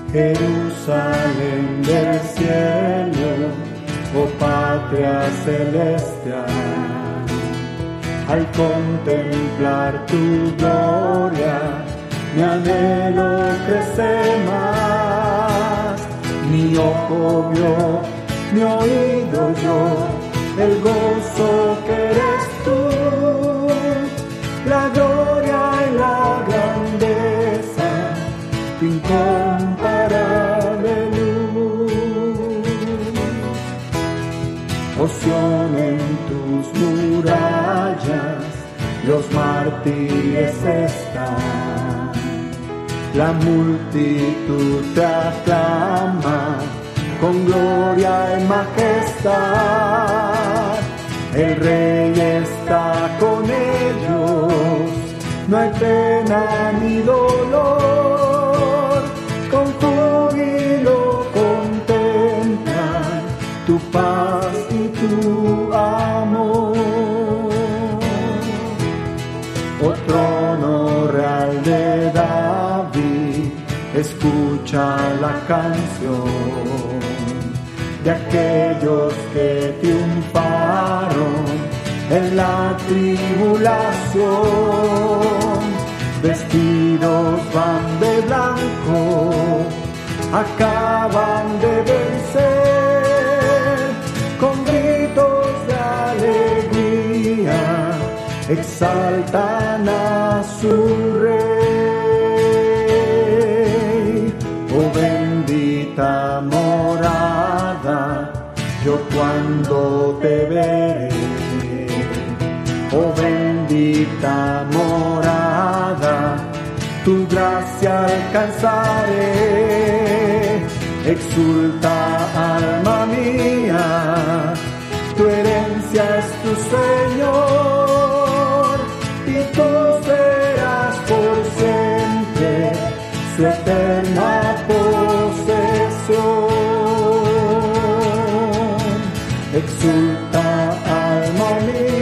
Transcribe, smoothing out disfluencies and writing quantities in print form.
Jerusalén del cielo, oh patria celestial. Al contemplar tu gloria, mi anhelo crece más. Mi ojo vio, mi oído oyó, el gozo que eres tú, la gloria y la grandeza, tu incomparable luz. Oh Sión, en tus murallas los mártires están, la multitud te aclama con gloria y majestad. El Rey está con ellos, no hay pena ni dolor, con júbilo contemplan tu paz y tu amor. Oh trono real de David, escucha la canción de aquellos que triunfaron en la tribulación. Vestidos van de blanco, acaban de vencer, con gritos de alegría exaltan a su Rey. Oh bendita morada, yo cuando te veré. Oh bendita morada, tu gracia alcanzaré. Exulta alma mía, tu herencia es tu Señor, y tú serás por siempre su eterna posesión. Exulta alma mía,